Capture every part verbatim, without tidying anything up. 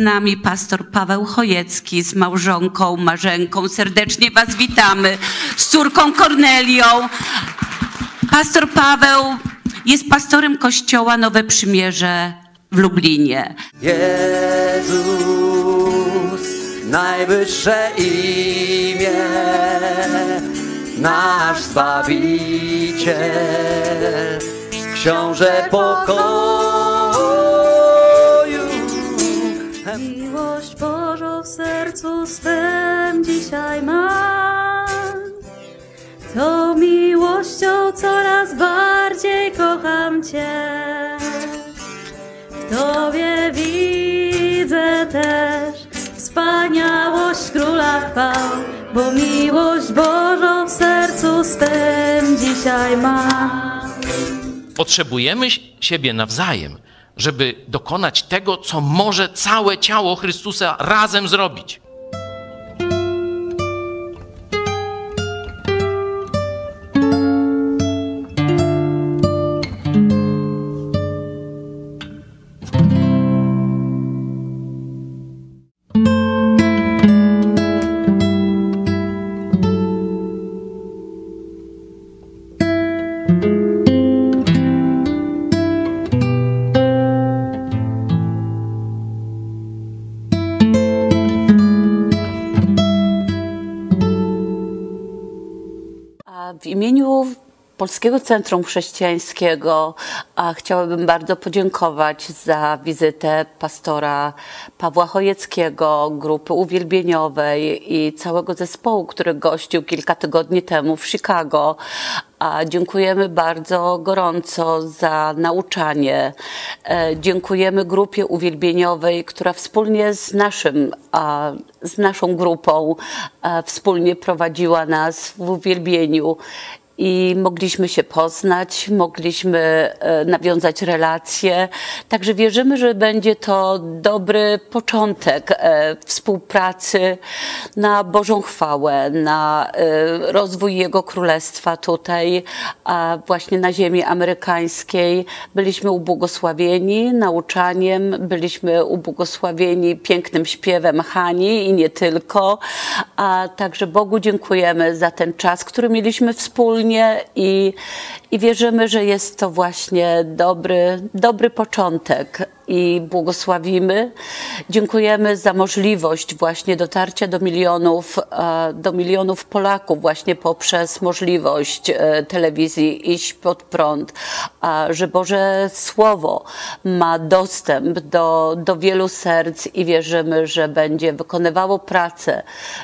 nami pastor Paweł Chojecki z małżonką Marzenką. Serdecznie was witamy. Z córką Kornelią. Pastor Paweł jest pastorem kościoła Nowe Przymierze w Lublinie. Jezus, najwyższe imię, nasz Zbawiciel, Książę pokoju. Miłość Bożą w sercu swym dzisiaj mam, tą miłością coraz bardziej kocham Cię. W Tobie widzę też wspaniałość Króla chwał, bo miłość Bożą w sercu swym dzisiaj mam. Potrzebujemy siebie nawzajem, żeby dokonać tego, co może całe ciało Chrystusa razem zrobić. W imieniu Polskiego Centrum Chrześcijańskiego a chciałabym bardzo podziękować za wizytę pastora Pawła Chojeckiego, grupy uwielbieniowej i całego zespołu, który gościł kilka tygodni temu w Chicago. A dziękujemy bardzo gorąco za nauczanie. E, dziękujemy grupie uwielbieniowej, która wspólnie z, naszym, a, z naszą grupą a, wspólnie prowadziła nas w uwielbieniu. I mogliśmy się poznać, mogliśmy e, nawiązać relacje. Także wierzymy, że będzie to dobry początek e, współpracy na Bożą chwałę, na e, rozwój Jego Królestwa tutaj, a właśnie na ziemi amerykańskiej. Byliśmy ubłogosławieni nauczaniem, byliśmy ubłogosławieni pięknym śpiewem Hani i nie tylko. A także Bogu dziękujemy za ten czas, który mieliśmy wspólnie. I, I wierzymy, że jest to właśnie dobry, dobry początek i błogosławimy. Dziękujemy za możliwość właśnie dotarcia do milionów, do milionów Polaków właśnie poprzez możliwość telewizji Iść pod prąd, że Boże Słowo ma dostęp do, do wielu serc i wierzymy, że będzie wykonywało pracę,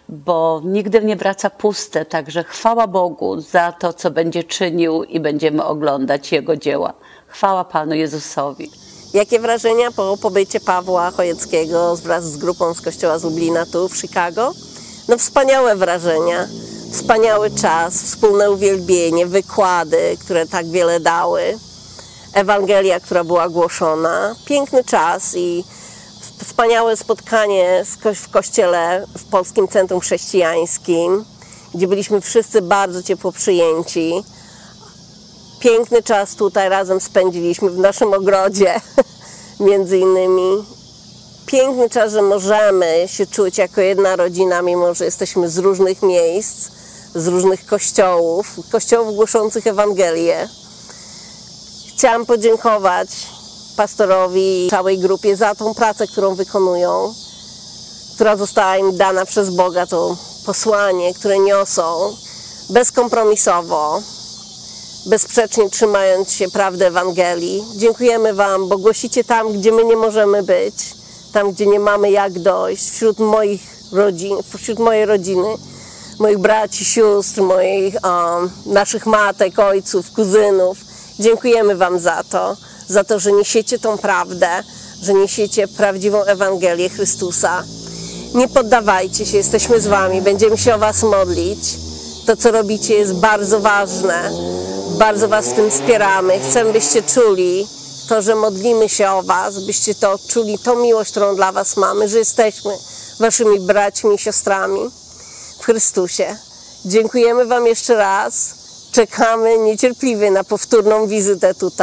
bo nigdy nie wraca puste, także chwała Bogu za to, co będzie czynił i będziemy oglądać Jego dzieła. Chwała Panu Jezusowi. Jakie wrażenia po pobycie Pawła Chojeckiego wraz z grupą z kościoła z Lublina tu w Chicago? No wspaniałe wrażenia, wspaniały czas, wspólne uwielbienie, wykłady, które tak wiele dały, Ewangelia, która była głoszona, piękny czas i wspaniałe spotkanie w kościele w Polskim Centrum Chrześcijańskim, gdzie byliśmy wszyscy bardzo ciepło przyjęci. Piękny czas tutaj razem spędziliśmy w naszym ogrodzie, między innymi. Piękny czas, że możemy się czuć jako jedna rodzina, mimo że jesteśmy z różnych miejsc, z różnych kościołów, kościołów głoszących Ewangelię. Chciałam podziękować pastorowi i całej grupie za tą pracę, którą wykonują, która została im dana przez Boga, to posłanie, które niosą bezkompromisowo, bezsprzecznie trzymając się prawdy Ewangelii. Dziękujemy Wam, bo głosicie tam, gdzie my nie możemy być, tam, gdzie nie mamy jak dojść, wśród moich rodzin, wśród mojej rodziny, moich braci, sióstr, moich, um, naszych matek, ojców, kuzynów. Dziękujemy Wam za to, za to, że niesiecie tą prawdę, że niesiecie prawdziwą Ewangelię Chrystusa. Nie poddawajcie się, jesteśmy z Wami, będziemy się o Was modlić. To, co robicie, jest bardzo ważne. Bardzo Was w tym wspieramy. Chcemy, byście czuli to, że modlimy się o Was, byście to czuli, tą miłość, którą dla Was mamy, że jesteśmy Waszymi braćmi i siostrami w Chrystusie. Dziękujemy Wam jeszcze raz. Czekamy niecierpliwie na powtórną wizytę tutaj.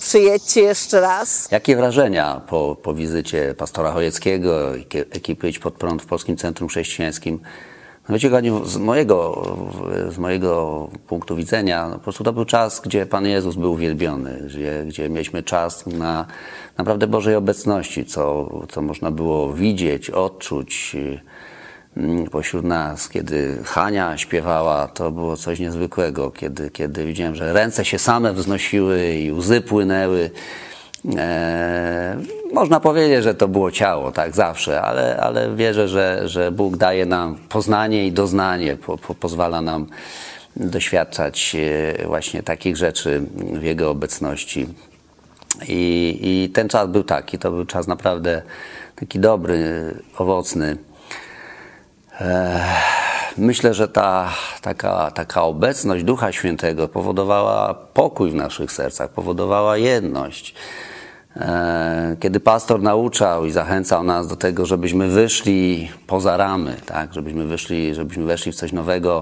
przyjedźcie jeszcze raz. Jakie wrażenia po, po wizycie pastora Chojeckiego i ekipy Idź Pod Prąd w Polskim Centrum Chrześcijańskim? No wiecie, kochani, z mojego, z mojego punktu widzenia, no po prostu to był czas, gdzie Pan Jezus był uwielbiony, gdzie, gdzie mieliśmy czas na naprawdę Bożej obecności, co, co można było widzieć, odczuć pośród nas. Kiedy Hania śpiewała, to było coś niezwykłego. Kiedy, kiedy widziałem, że ręce się same wznosiły i łzy płynęły. E, można powiedzieć, że to było ciało, tak zawsze, ale, ale wierzę, że, że Bóg daje nam poznanie i doznanie, po, po, pozwala nam doświadczać właśnie takich rzeczy w Jego obecności. I, i ten czas był taki, to był czas naprawdę taki dobry, owocny. E, myślę, że ta taka, taka obecność Ducha Świętego powodowała pokój w naszych sercach, powodowała jedność. Kiedy pastor nauczał i zachęcał nas do tego, żebyśmy wyszli poza ramy, tak? żebyśmy wyszli, żebyśmy weszli w coś nowego,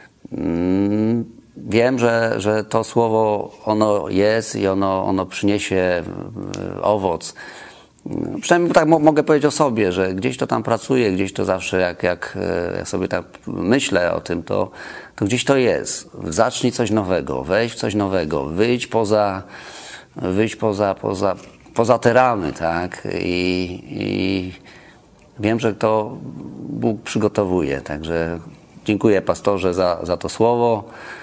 wiem, że, że to słowo ono jest i ono, ono przyniesie owoc. Przynajmniej tak mogę powiedzieć o sobie, że gdzieś to tam pracuje, gdzieś to zawsze, jak, jak ja sobie tak myślę o tym, to, to gdzieś to jest. Zacznij coś nowego, wejdź w coś nowego, wyjdź poza, wyjdź poza, poza, poza te ramy, tak? I, i wiem, że to Bóg przygotowuje, także dziękuję pastorze za, za to słowo.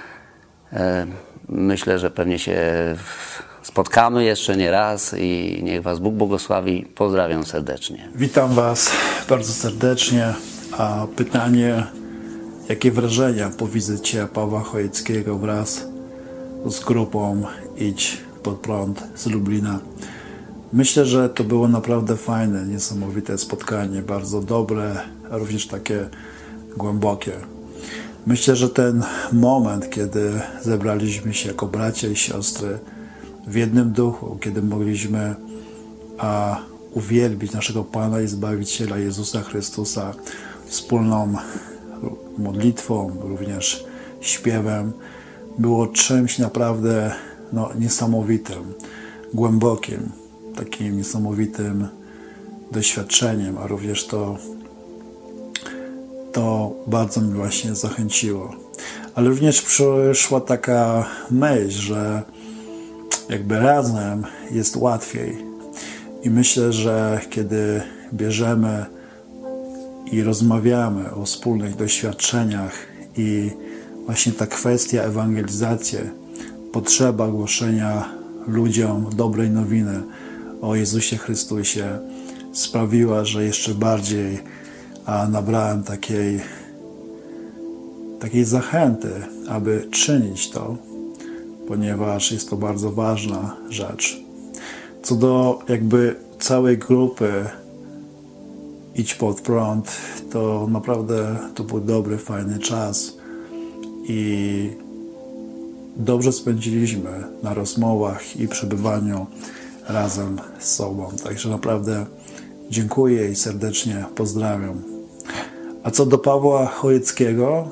Myślę, że pewnie się spotkamy jeszcze nie raz i niech Was Bóg błogosławi. Pozdrawiam serdecznie. Witam Was bardzo serdecznie. A pytanie, jakie wrażenia po wizycie Pawła Chojeckiego wraz z grupą Idź Pod Prąd z Lublina? Myślę, że to było naprawdę fajne, niesamowite spotkanie, bardzo dobre, również takie głębokie. Myślę, że ten moment, kiedy zebraliśmy się jako bracia i siostry w jednym duchu, kiedy mogliśmy a, uwielbić naszego Pana i Zbawiciela Jezusa Chrystusa wspólną modlitwą, również śpiewem, było czymś naprawdę no, niesamowitym, głębokim, takim niesamowitym doświadczeniem, a również to, to bardzo mnie właśnie zachęciło. Ale również przyszła taka myśl, że jakby razem jest łatwiej. I myślę, że kiedy bierzemy i rozmawiamy o wspólnych doświadczeniach i właśnie ta kwestia ewangelizacji, potrzeba głoszenia ludziom dobrej nowiny o Jezusie Chrystusie sprawiła, że jeszcze bardziej a, nabrałem takiej, takiej zachęty, aby czynić to, ponieważ jest to bardzo ważna rzecz. Co do jakby całej grupy Idź Pod Prąd, to naprawdę to był dobry, fajny czas i dobrze spędziliśmy na rozmowach i przebywaniu razem z sobą. Także naprawdę dziękuję i serdecznie pozdrawiam. A co do Pawła Chojeckiego,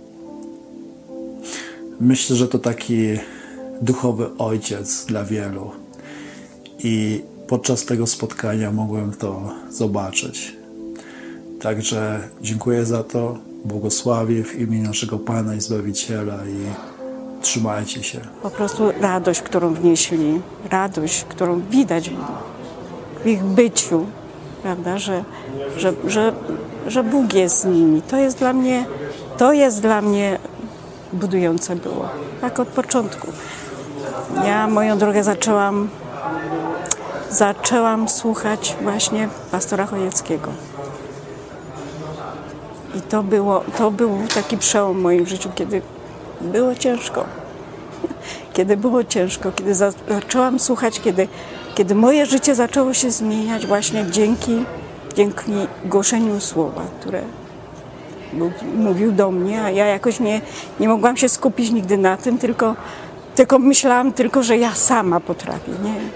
myślę, że to taki duchowy ojciec dla wielu. I podczas tego spotkania mogłem to zobaczyć. Także dziękuję za to, błogosławię w imieniu naszego Pana i Zbawiciela i trzymajcie się. Po prostu radość, którą wnieśli, radość, którą widać w ich byciu, prawda, że, że, że, że Bóg jest z nimi. To jest dla mnie, to jest dla mnie budujące było, tak od początku. Ja moją drogę zaczęłam, zaczęłam słuchać właśnie pastora Chojeckiego. I to, było, to był taki przełom w moim życiu, kiedy było ciężko. Kiedy było ciężko, kiedy zaczęłam słuchać, kiedy, kiedy moje życie zaczęło się zmieniać właśnie dzięki, dzięki głoszeniu słowa, które Bóg mówił do mnie, a ja jakoś nie, nie mogłam się skupić nigdy na tym, tylko, tylko myślałam tylko, że ja sama potrafię. Nie? Nie.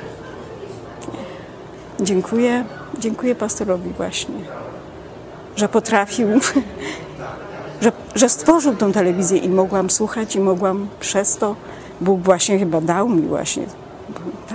Dziękuję, dziękuję pastorowi właśnie, że potrafił, że, że stworzył tą telewizję i mogłam słuchać i mogłam przez to, Bóg właśnie chyba dał mi właśnie,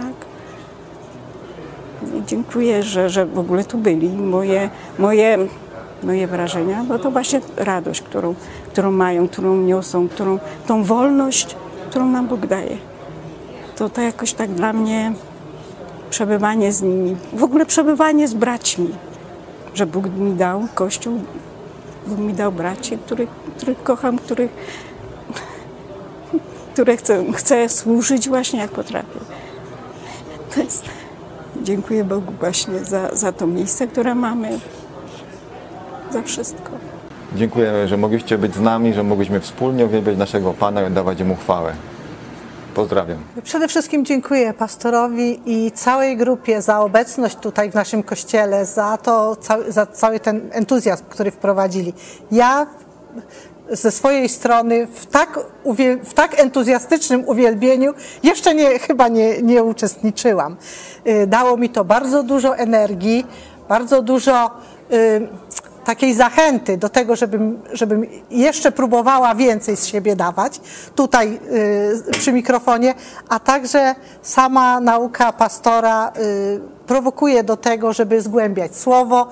dziękuję, że, że w ogóle tu byli. Moje, moje, moje wrażenia, bo to właśnie radość, którą, którą mają, którą niosą, którą, tą wolność, którą nam Bóg daje. To, to jakoś tak dla mnie przebywanie z nimi, w ogóle przebywanie z braćmi, że Bóg mi dał Kościół, Bóg mi dał braci, których, których kocham, których, które chcę, chcę służyć właśnie jak potrafię. To jest, dziękuję Bogu właśnie za, za to miejsce, które mamy, za wszystko. Dziękujemy, że mogliście być z nami, że mogliśmy wspólnie uwielbiać naszego Pana i oddawać Mu chwałę. Pozdrawiam. Przede wszystkim dziękuję pastorowi i całej grupie za obecność tutaj w naszym kościele, za to, za cały ten entuzjazm, który wprowadzili. Ja ze swojej strony w tak, w tak entuzjastycznym uwielbieniu jeszcze nie, chyba nie, nie uczestniczyłam. Dało mi to bardzo dużo energii, bardzo dużo y, takiej zachęty do tego, żebym, żebym jeszcze próbowała więcej z siebie dawać tutaj y, przy mikrofonie, a także sama nauka pastora y, prowokuje do tego, żeby zgłębiać słowo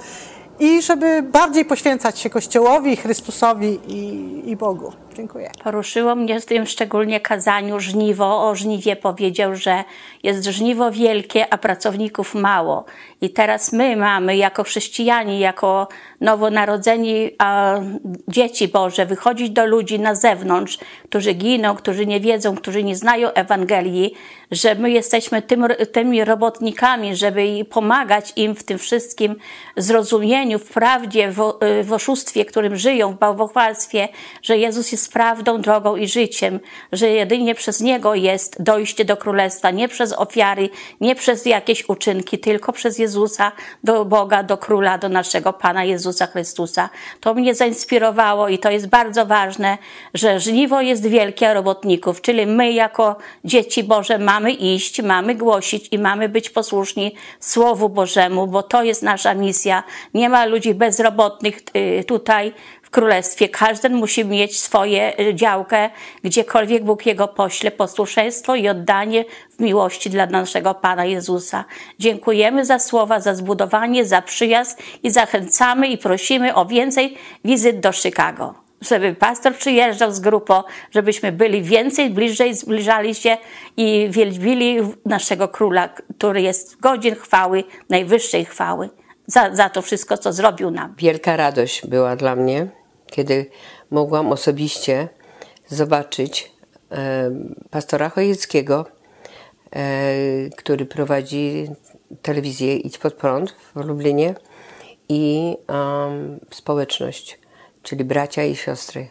i żeby bardziej poświęcać się Kościołowi, Chrystusowi i, i Bogu. Dziękuję. Poruszyło mnie w tym szczególnie kazaniu żniwo. O żniwie powiedział, że jest żniwo wielkie, a pracowników mało. I teraz my mamy jako chrześcijanie, jako nowonarodzeni a, dzieci Boże, wychodzić do ludzi na zewnątrz, którzy giną, którzy nie wiedzą, którzy nie znają Ewangelii, że my jesteśmy tym, tymi robotnikami, żeby pomagać im w tym wszystkim zrozumieniu, w prawdzie, w, w oszustwie, którym żyją, w bałwochwalstwie, że Jezus jest prawdą, drogą i życiem, że jedynie przez Niego jest dojście do Królestwa, nie przez ofiary, nie przez jakieś uczynki, tylko przez Jezusa, do Boga, do Króla, do naszego Pana Jezusa Chrystusa. To mnie zainspirowało i to jest bardzo ważne, że żniwo jest wielkie, a robotników, czyli my jako dzieci Boże mamy iść, mamy głosić i mamy być posłuszni Słowu Bożemu, bo to jest nasza misja. Nie ma ludzi bezrobotnych tutaj w Królestwie. Każdy musi mieć swoje działkę, gdziekolwiek Bóg jego pośle, posłuszeństwo i oddanie w miłości dla naszego Pana Jezusa. Dziękujemy za słowa, za zbudowanie, za przyjazd i zachęcamy i prosimy o więcej wizyt do Chicago. Żeby pastor przyjeżdżał z grupą, żebyśmy byli więcej, bliżej zbliżali się i wielbili naszego Króla, który jest godzien chwały, najwyższej chwały. Za, za to wszystko, co zrobił nam. Wielka radość była dla mnie, kiedy mogłam osobiście zobaczyć e, pastora Chojeckiego, e, który prowadzi telewizję Idź Pod Prąd w Lublinie i um, społeczność, czyli bracia i siostry.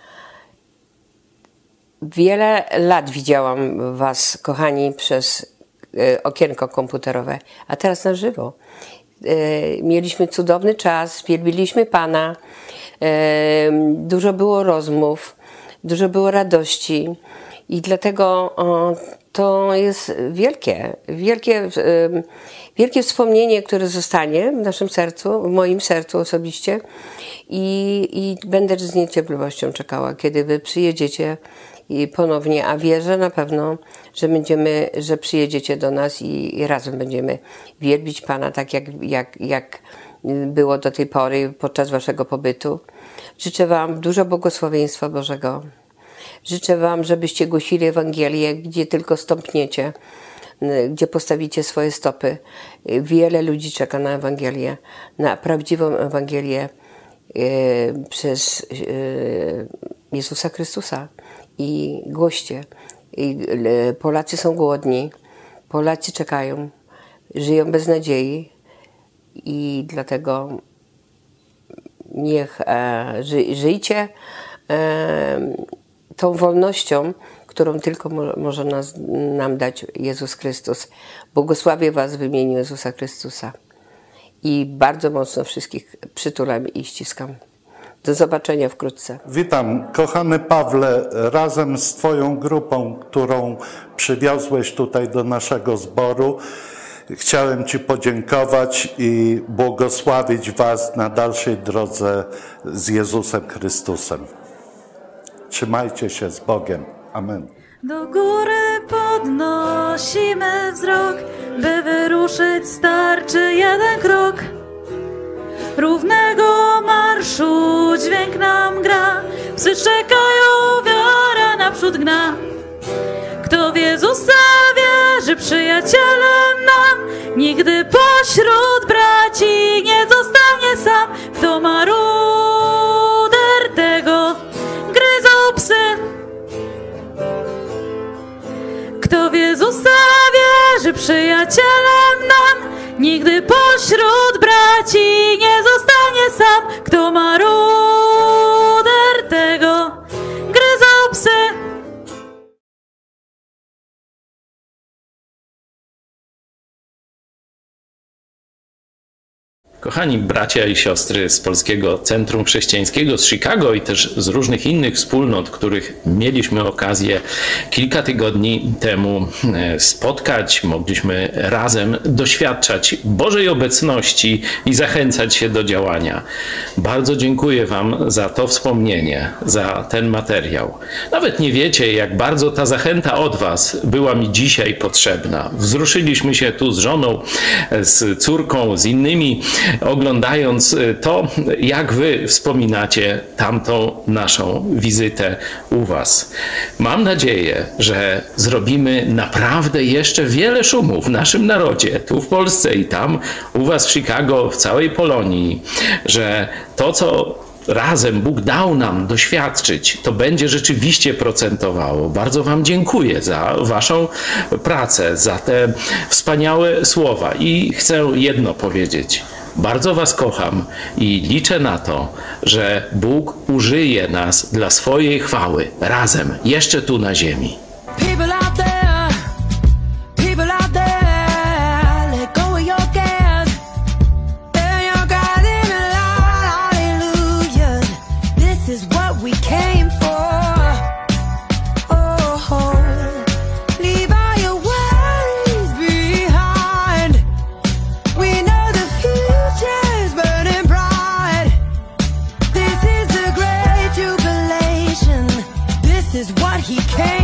Wiele lat widziałam was, kochani, przez e, okienko komputerowe, a teraz na żywo. Mieliśmy cudowny czas, wielbiliśmy Pana, dużo było rozmów, dużo było radości i dlatego to jest wielkie, wielkie, wielkie wspomnienie, które zostanie w naszym sercu, w moim sercu osobiście i, i będę z niecierpliwością czekała, kiedy wy przyjedziecie i ponownie, a wierzę na pewno, że będziemy, że przyjedziecie do nas i, i razem będziemy wielbić Pana, tak jak, jak, jak było do tej pory podczas waszego pobytu. Życzę wam dużo błogosławieństwa Bożego. Życzę wam, żebyście głosili Ewangelię, gdzie tylko stąpniecie, gdzie postawicie swoje stopy. Wiele ludzi czeka na Ewangelię, na prawdziwą Ewangelię e, przez e, Jezusa Chrystusa. I głoście. I Polacy są głodni, Polacy czekają, żyją bez nadziei i dlatego niech e, ży, żyjcie e, tą wolnością, którą tylko mo, może nas, nam dać Jezus Chrystus. Błogosławię was w imieniu Jezusa Chrystusa i bardzo mocno wszystkich przytulam i ściskam. Do zobaczenia wkrótce. Witam, kochany Pawle, razem z Twoją grupą, którą przywiozłeś tutaj do naszego zboru. Chciałem Ci podziękować i błogosławić Was na dalszej drodze z Jezusem Chrystusem. Trzymajcie się z Bogiem. Amen. Do góry podnosimy wzrok, by wyruszyć starczy jeden krok. Równego marszu dźwięk nam gra, psy czekają, wiara naprzód gna. Kto w Jezusa wierzy, przyjacielem nam, nigdy pośród braci nie zostanie sam. Kto ma ruder, tego gryzą psy. Kto w Jezusa wierzy, przyjacielem nam, nigdy pośród braci nie zostanie sam. Kto ma ruder, tego gryzą psy. Kochani bracia i siostry z Polskiego Centrum Chrześcijańskiego z Chicago i też z różnych innych wspólnot, których mieliśmy okazję kilka tygodni temu spotkać, mogliśmy razem doświadczać Bożej obecności i zachęcać się do działania. Bardzo dziękuję Wam za to wspomnienie, za ten materiał. Nawet nie wiecie, jak bardzo ta zachęta od Was była mi dzisiaj potrzebna. Wzruszyliśmy się tu z żoną, z córką, z innymi, oglądając to, jak wy wspominacie tamtą naszą wizytę u was. Mam nadzieję, że zrobimy naprawdę jeszcze wiele szumu w naszym narodzie, tu w Polsce i tam u was w Chicago, w całej Polonii, że to, co razem Bóg dał nam doświadczyć, to będzie rzeczywiście procentowało. Bardzo Wam dziękuję za Waszą pracę, za te wspaniałe słowa i chcę jedno powiedzieć. Bardzo Was kocham i liczę na to, że Bóg użyje nas dla swojej chwały razem, jeszcze tu na ziemi. He came